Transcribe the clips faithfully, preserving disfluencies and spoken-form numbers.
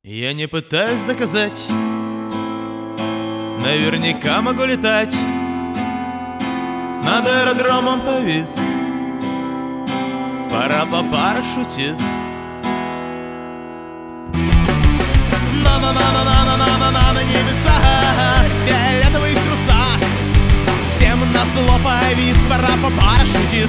Я не пытаюсь доказать, наверняка могу летать. Над аэродромом повис парапа-парашютист. На-на-на-на-на-на-на-на на небесах, в фиолетовых трусах, всем назло повис парапа-парашютист.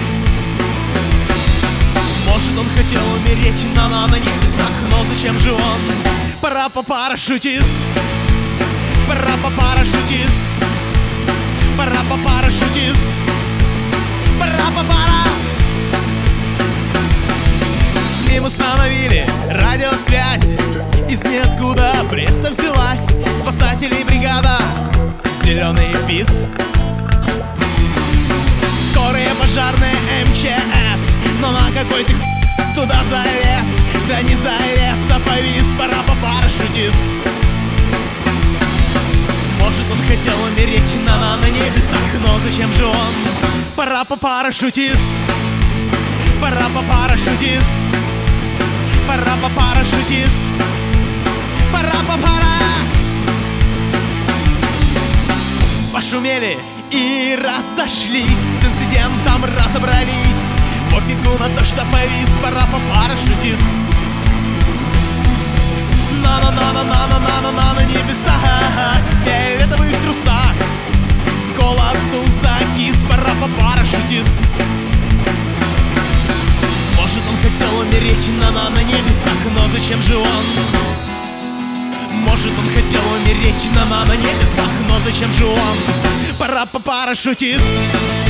Может, он хотел умереть на на на небесах, но зачем же он парапа-парашютист? Парапа-парашютист, парапа-парашютист, парапа-пара. С ним установили радиосвязь, из ниоткуда пресса взялась, спасателей бригада, зеленый бис, скорые пожарные эм че эс. Но на какой ты туда залез? Да не залез, а повис парапа-парашютист. Может, он хотел умереть на, на, на небесах, но зачем же он парапа-парашютист? Парапа-парашютист, парапа-парашютист, парапа-пара. Пошумели и разошлись, с инцидентом разобрались. Пофигу на то, что повис парапа-парашютист. На-на-на-на-на-на-на-на на небесах, в фиолетовых трусах, с голоду закис парапа-парашютист. Может, он хотел умереть на-на на небесах, но зачем же он? Может, он хотел умереть на-на на небесах, но зачем же он парапа-парашютист?